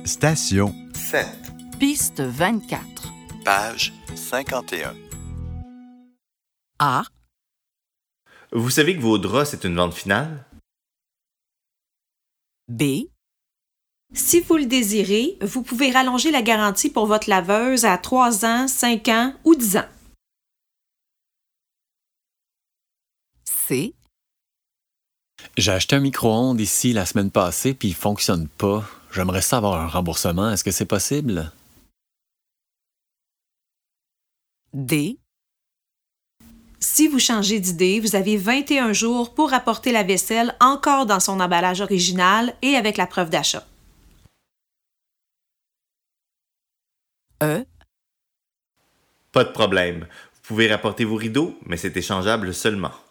Station 7. Piste 24. Page 51. A. Vous savez que vos draps, c'est une vente finale? B. Si vous le désirez, vous pouvez rallonger la garantie pour votre laveuse à 3 ans, 5 ans ou 10 ans. C. J'ai acheté un micro-ondes ici la semaine passée puis il fonctionne pas. J'aimerais ça avoir un remboursement. Est-ce que c'est possible? D. Si vous changez d'idée, vous avez 21 jours pour apporter la vaisselle encore dans son emballage original et avec la preuve d'achat. E. Pas de problème. Vous pouvez rapporter vos rideaux, mais c'est échangeable seulement.